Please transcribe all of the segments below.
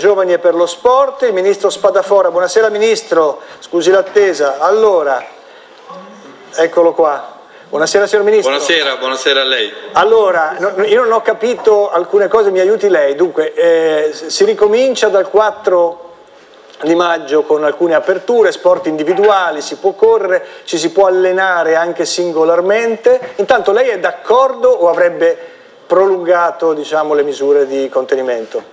giovani e per lo sport, il ministro Spadafora. Buonasera ministro, scusi l'attesa. Allora, eccolo qua. Buonasera signor Ministro. Buonasera a lei. Allora, io non ho capito alcune cose, mi aiuti lei. Dunque, si ricomincia dal 4 di maggio con alcune aperture, sport individuali, si può correre, ci si può allenare anche singolarmente. Intanto lei è d'accordo o avrebbe prolungato, diciamo, le misure di contenimento?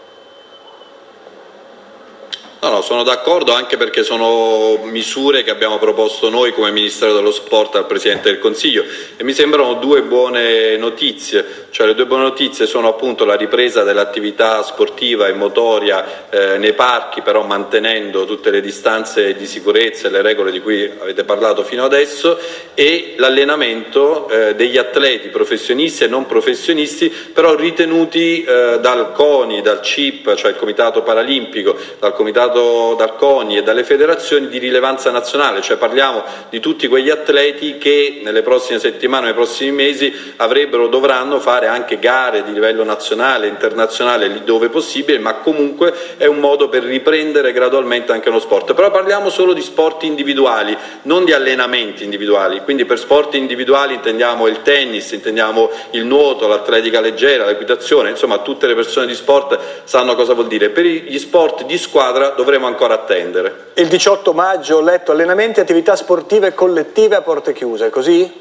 No, sono d'accordo, anche perché sono misure che abbiamo proposto noi come Ministero dello Sport al Presidente del Consiglio e mi sembrano due buone notizie. Cioè, le due buone notizie sono appunto la ripresa dell'attività sportiva e motoria nei parchi, però mantenendo tutte le distanze di sicurezza e le regole di cui avete parlato fino adesso, e l'allenamento degli atleti professionisti e non professionisti, però ritenuti dal CONI, dal CIP, cioè il Comitato Paralimpico, dal CONI e dalle federazioni di rilevanza nazionale, cioè parliamo di tutti quegli atleti che nelle prossime settimane, nei prossimi mesi dovranno fare anche gare di livello nazionale, internazionale, lì dove possibile, ma comunque è un modo per riprendere gradualmente anche uno sport. Però parliamo solo di sport individuali, non di allenamenti individuali, quindi per sport individuali intendiamo il tennis, intendiamo il nuoto, l'atletica leggera, l'equitazione, insomma tutte le persone di sport sanno cosa vuol dire. Per gli sport di squadra dovremo ancora attendere. Il 18 maggio ho letto allenamenti e attività sportive collettive a porte chiuse, così?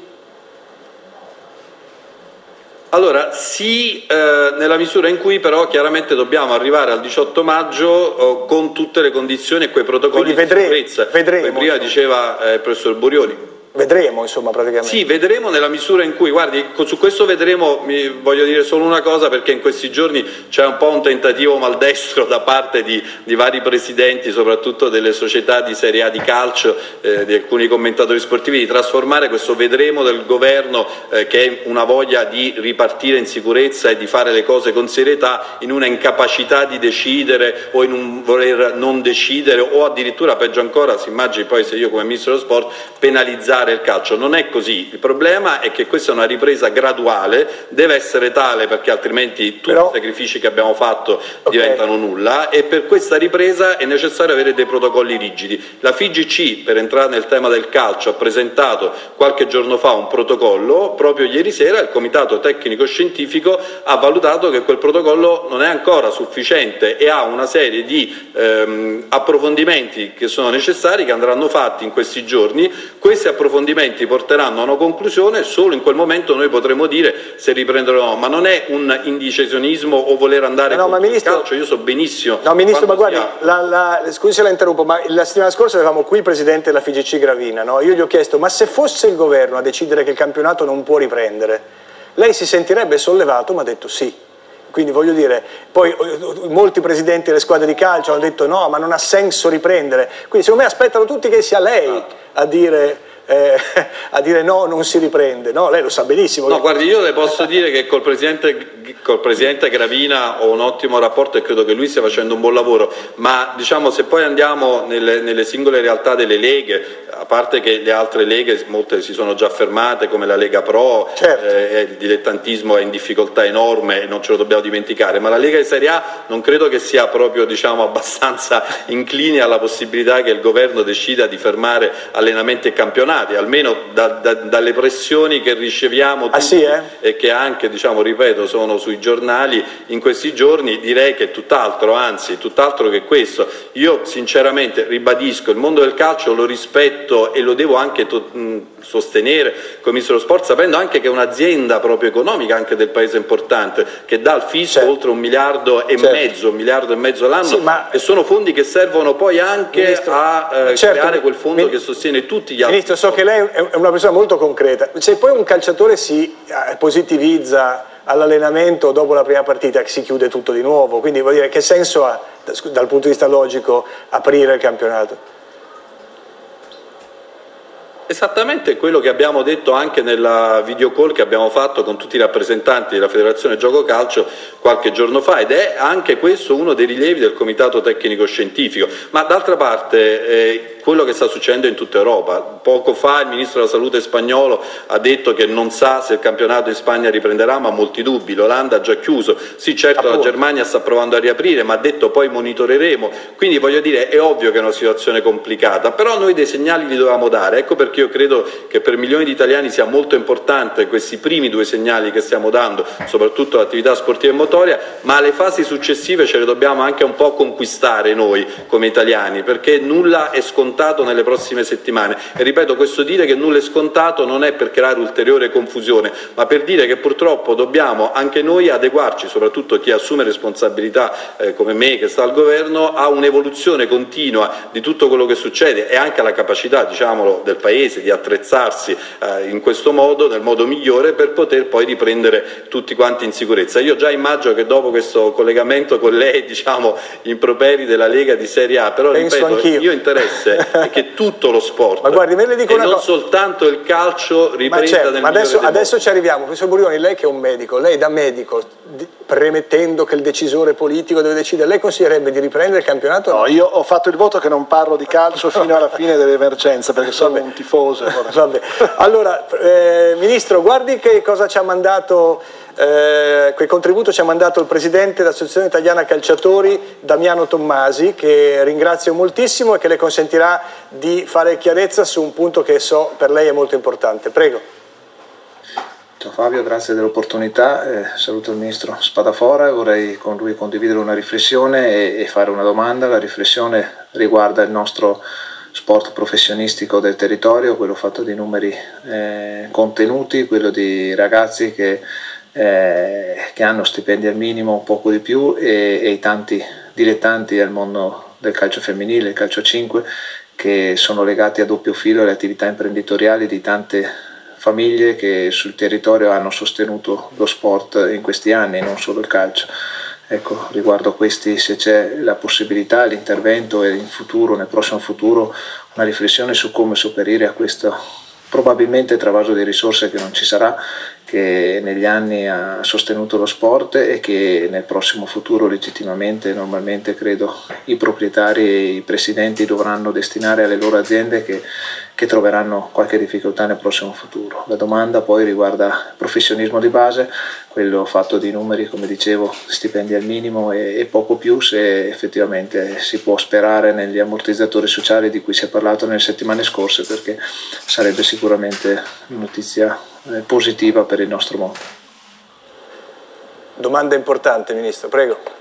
Allora, sì, nella misura in cui però chiaramente dobbiamo arrivare al 18 maggio con tutte le condizioni e quei protocolli di sicurezza. Vedremo. Prima diceva il professor Burioni. Vedremo, insomma, praticamente. Sì, vedremo nella misura in cui, guardi, su questo vedremo, voglio dire solo una cosa, perché in questi giorni c'è un po' un tentativo maldestro da parte di vari presidenti, soprattutto delle società di Serie A di calcio, di alcuni commentatori sportivi, di trasformare questo vedremo del governo, che è una voglia di ripartire in sicurezza e di fare le cose con serietà, in una incapacità di decidere o in un voler non decidere, o addirittura, peggio ancora, si immagini poi se io come Ministro dello Sport penalizzare il calcio. Non è così. Il problema è che questa è una ripresa graduale, deve essere tale perché altrimenti tutti i sacrifici che abbiamo fatto diventano nulla, e per questa ripresa è necessario avere dei protocolli rigidi. La FIGC, per entrare nel tema del calcio, ha presentato qualche giorno fa un protocollo. Proprio ieri sera il Comitato Tecnico Scientifico ha valutato che quel protocollo non è ancora sufficiente e ha una serie di approfondimenti che sono necessari, che andranno fatti in questi giorni. Questi approfondimenti porteranno a una conclusione, solo in quel momento noi potremo dire se riprendere o no, ma non è un indecisionismo o voler andare contro il calcio. Io so benissimo. No, Ministro, ma guardi, scusi se la interrompo, ma la settimana scorsa avevamo qui il Presidente della FIGC Gravina, no? Io gli ho chiesto, ma se fosse il governo a decidere che il campionato non può riprendere, lei si sentirebbe sollevato? Ma ha detto sì. Quindi voglio dire, poi molti presidenti delle squadre di calcio hanno detto no, ma non ha senso riprendere. Quindi secondo me aspettano tutti che sia lei a dire no, non si riprende. No, lei lo sa benissimo. No, guardi, io le posso dire che col presidente Gravina ho un ottimo rapporto e credo che lui stia facendo un buon lavoro, ma diciamo, se poi andiamo nelle singole realtà delle leghe, a parte che le altre leghe molte si sono già fermate, come la Lega Pro, il dilettantismo è in difficoltà enorme e non ce lo dobbiamo dimenticare, ma la Lega di Serie A non credo che sia proprio, diciamo, abbastanza incline alla possibilità che il governo decida di fermare allenamenti e campionati, almeno dalle pressioni che riceviamo tutti, e che anche, diciamo, ripeto, sono sui giornali in questi giorni. Direi che è tutt'altro, anzi tutt'altro che questo. Io sinceramente ribadisco, il mondo del calcio lo rispetto e lo devo anche sostenere come Ministro dello Sport, sapendo anche che è un'azienda proprio economica anche del paese importante, che dà al fisco oltre 1,5 miliardi l'anno, e sono fondi che servono poi anche a creare quel fondo che sostiene tutti gli altri. Ministro, so che lei è una persona molto concreta. Se poi un calciatore si positivizza all'allenamento dopo la prima partita, si chiude tutto di nuovo, quindi vuol dire, che senso ha dal punto di vista logico aprire il campionato? Esattamente quello che abbiamo detto anche nella video call che abbiamo fatto con tutti i rappresentanti della Federazione Gioco Calcio qualche giorno fa, ed è anche questo uno dei rilievi del Comitato Tecnico Scientifico. Ma d'altra parte quello che sta succedendo in tutta Europa. Poco fa il ministro della salute spagnolo ha detto che non sa se il campionato in Spagna riprenderà, ma ha molti dubbi. L'Olanda ha già chiuso, sì certo la Germania sta provando a riaprire, ma ha detto poi monitoreremo, quindi voglio dire è ovvio che è una situazione complicata, però noi dei segnali li dovevamo dare. Ecco perché io credo che per milioni di italiani sia molto importante questi primi 2 segnali che stiamo dando, soprattutto l'attività sportiva e motoria, ma le fasi successive ce le dobbiamo anche un po' conquistare noi come italiani, perché nulla è scontato nelle prossime settimane. E ripeto, questo dire che nulla è scontato non è per creare ulteriore confusione, ma per dire che purtroppo dobbiamo anche noi adeguarci, soprattutto chi assume responsabilità come me che sta al governo, a un'evoluzione continua di tutto quello che succede e anche alla capacità, diciamolo, del Paese di attrezzarsi in questo modo, nel modo migliore, per poter poi riprendere tutti quanti in sicurezza. Io già immagino che dopo questo collegamento con lei, diciamo, gli improperi della Lega di Serie A, però ripeto, il mio interesse è che tutto lo sport, ma guardi, me le dico e non soltanto il calcio, riprenda nel migliore dei modi. Adesso ci arriviamo. Professor Burioni, lei che è un medico, lei da medico, premettendo che il decisore politico deve decidere, lei consiglierebbe di riprendere il campionato? No, io ho fatto il voto che non parlo di calcio fino alla fine dell'emergenza, perché sono un tifoso. Vabbè. Allora, Ministro, guardi che cosa ci ha mandato, quel contributo ci ha mandato il Presidente dell'Associazione Italiana Calciatori, Damiano Tommasi, che ringrazio moltissimo e che le consentirà di fare chiarezza su un punto che so per lei è molto importante. Prego. Ciao Fabio, grazie dell'opportunità, saluto il Ministro Spadafora e vorrei con lui condividere una riflessione e fare una domanda. La riflessione riguarda il nostro sport professionistico del territorio, quello fatto di numeri contenuti, quello di ragazzi che hanno stipendi al minimo o poco di più e i tanti dilettanti del mondo del calcio femminile, il calcio a 5, che sono legati a doppio filo alle attività imprenditoriali di tante famiglie che sul territorio hanno sostenuto lo sport in questi anni, non solo il calcio. Ecco, riguardo a questi, se c'è la possibilità, l'intervento e in futuro, nel prossimo futuro, una riflessione su come sopperire a questo probabilmente travaso di risorse che non ci sarà, che negli anni ha sostenuto lo sport e che nel prossimo futuro legittimamente, normalmente credo, i proprietari e i presidenti dovranno destinare alle loro aziende che troveranno qualche difficoltà nel prossimo futuro. La domanda poi riguarda il professionismo di base, quello fatto di numeri, come dicevo, stipendi al minimo e poco più, se effettivamente si può sperare negli ammortizzatori sociali di cui si è parlato nelle settimane scorse, perché sarebbe sicuramente notizia positiva per il nostro mondo. Domanda importante, Ministro, prego.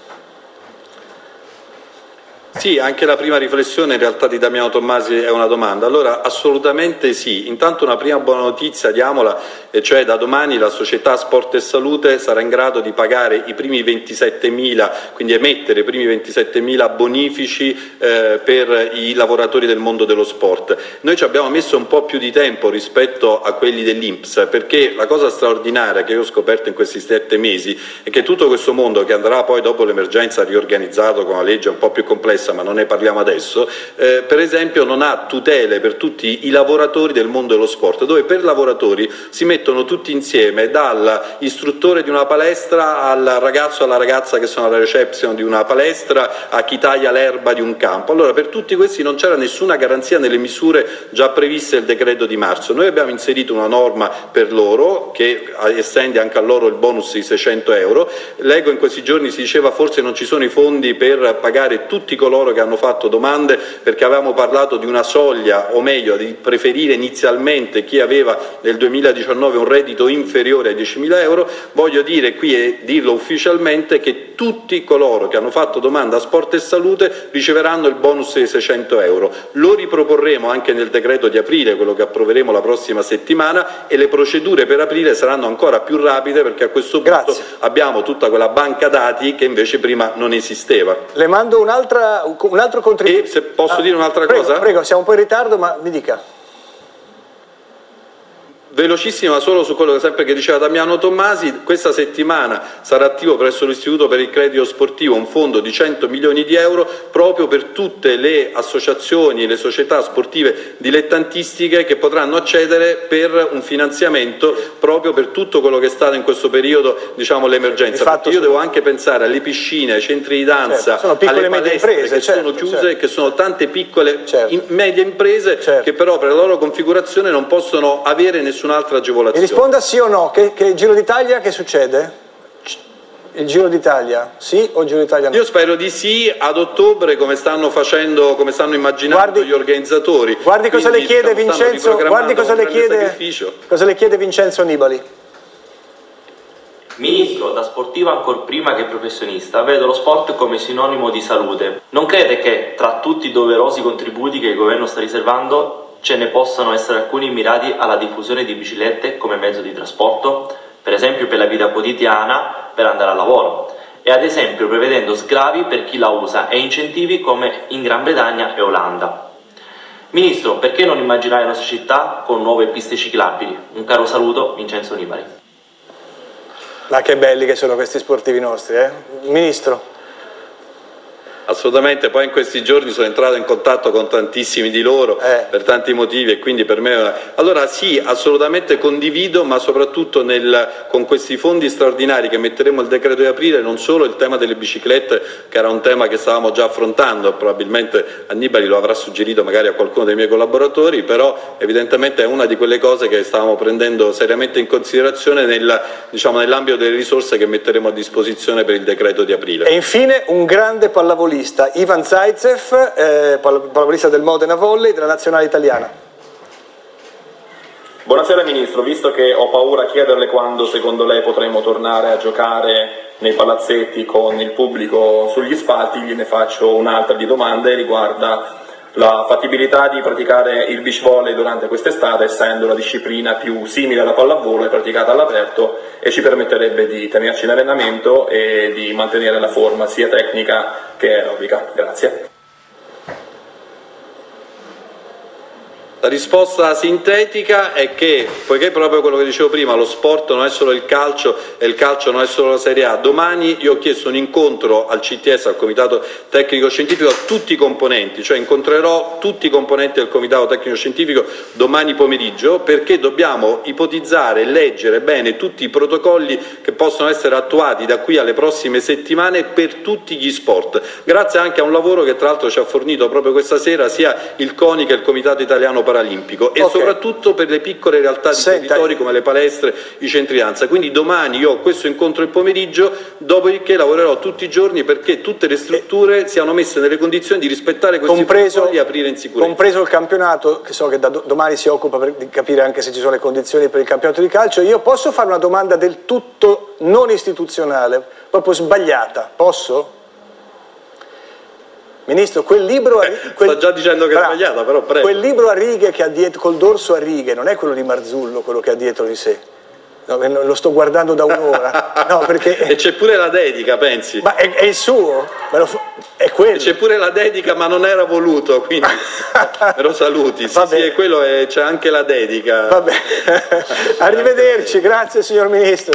Sì, anche la prima riflessione in realtà di Damiano Tommasi è una domanda. Allora, assolutamente sì. Intanto una prima buona notizia, diamola, e cioè da domani la società Sport e Salute sarà in grado di pagare i primi 27.000, quindi emettere i primi 27.000 bonifici per i lavoratori del mondo dello sport. Noi ci abbiamo messo un po' più di tempo rispetto a quelli dell'INPS, perché la cosa straordinaria che io ho scoperto in questi 7 mesi è che tutto questo mondo, che andrà poi dopo l'emergenza riorganizzato con una legge un po' più complessa, ma non ne parliamo adesso, per esempio non ha tutele per tutti i lavoratori del mondo dello sport, dove per lavoratori si mettono tutti insieme, dall'istruttore di una palestra al ragazzo e alla ragazza che sono alla reception di una palestra, a chi taglia l'erba di un campo. Allora per tutti questi non c'era nessuna garanzia nelle misure già previste nel decreto di marzo. Noi abbiamo inserito una norma per loro che estende anche a loro il bonus di 600 euro. Leggo in questi giorni si diceva forse non ci sono i fondi per pagare tutti coloro che hanno fatto domande, perché avevamo parlato di una soglia, o meglio di preferire inizialmente chi aveva nel 2019 un reddito inferiore ai 10.000 euro. Voglio dire qui e dirlo ufficialmente che tutti coloro che hanno fatto domanda a Sport e Salute riceveranno il bonus di 600 euro. Lo riproporremo anche nel decreto di aprile, quello che approveremo la prossima settimana, e le procedure per aprile saranno ancora più rapide, perché a questo punto abbiamo tutta quella banca dati che invece prima non esisteva. Le mando un altro contributo. E se posso dire un'altra cosa? Prego, siamo un po' in ritardo, ma mi dica. Velocissima solo su quello che diceva Damiano Tommasi. Questa settimana sarà attivo presso l'Istituto per il Credito Sportivo un fondo di 100 milioni di euro proprio per tutte le associazioni e le società sportive dilettantistiche che potranno accedere per un finanziamento proprio per tutto quello che è stato in questo periodo, diciamo, l'emergenza. Perché io devo anche pensare alle piscine, ai centri di danza, alle palestre che sono chiuse e che sono tante piccole medie imprese che però per la loro configurazione non possono avere nessun'altra agevolazione. Mi risponda sì o no, che il Giro d'Italia che succede? Il Giro d'Italia, sì o Giro d'Italia no? Io spero di sì ad ottobre, come stanno facendo, come stanno immaginando gli organizzatori. Guardi cosa le chiede Vincenzo, cosa le chiede Vincenzo Nibali. Ministro, da sportivo ancor prima che professionista, vedo lo sport come sinonimo di salute. Non crede che tra tutti i doverosi contributi che il governo sta riservando ce ne possano essere alcuni mirati alla diffusione di biciclette come mezzo di trasporto, per esempio per la vita quotidiana, per andare al lavoro, e ad esempio prevedendo sgravi per chi la usa e incentivi come in Gran Bretagna e Olanda. Ministro, perché non immaginare le nostre città con nuove piste ciclabili? Un caro saluto, Vincenzo Nibali. Ma che belli che sono questi sportivi nostri, Ministro. Assolutamente, poi in questi giorni sono entrato in contatto con tantissimi di loro per tanti motivi e quindi per me allora sì, assolutamente condivido, ma soprattutto con questi fondi straordinari che metteremo il decreto di aprile, non solo il tema delle biciclette, che era un tema che stavamo già affrontando, probabilmente Annibali lo avrà suggerito magari a qualcuno dei miei collaboratori, però evidentemente è una di quelle cose che stavamo prendendo seriamente in considerazione nell'ambito delle risorse che metteremo a disposizione per il decreto di aprile. E infine un grande pallavolista, Ivan Zaitsev, pallavolista del Modena Volley, della nazionale italiana. Buonasera Ministro, visto che ho paura a chiederle quando secondo lei potremo tornare a giocare nei palazzetti con il pubblico sugli spalti, gliene faccio un'altra di domande, riguarda la fattibilità di praticare il beach volley durante quest'estate, essendo la disciplina più simile alla pallavolo e praticata all'aperto, e ci permetterebbe di tenerci in allenamento e di mantenere la forma sia tecnica che aerobica. Grazie. La risposta sintetica è che, poiché proprio quello che dicevo prima, lo sport non è solo il calcio e il calcio non è solo la Serie A, domani io ho chiesto un incontro al CTS, al Comitato Tecnico Scientifico, a tutti i componenti, cioè incontrerò tutti i componenti del Comitato Tecnico Scientifico domani pomeriggio, perché dobbiamo ipotizzare e leggere bene tutti i protocolli che possono essere attuati da qui alle prossime settimane per tutti gli sport, grazie anche a un lavoro che tra l'altro ci ha fornito proprio questa sera sia il CONI che il Comitato Italiano Paralimpico, e soprattutto per le piccole realtà di territori come le palestre, i centri danza. Quindi domani io ho questo incontro il pomeriggio, dopodiché lavorerò tutti i giorni perché tutte le strutture siano messe nelle condizioni di rispettare questi protocolli e aprire in sicurezza. Compreso il campionato, che so che da domani si occupa di capire anche se ci sono le condizioni per il campionato di calcio. Io posso fare una domanda del tutto non istituzionale, proprio sbagliata, posso? Ministro, quel libro... sta già dicendo che è sbagliata, però prego. Quel libro a righe che ha dietro, col dorso a righe, non è quello di Marzullo, quello che ha dietro di sé. No, lo sto guardando da un'ora. No, perché... E c'è pure la dedica, pensi? Ma è il suo? È quello. E c'è pure la dedica, ma non era voluto, quindi me lo saluti. Sì, è quello, c'è anche la dedica. Vabbè. Arrivederci, grazie signor Ministro.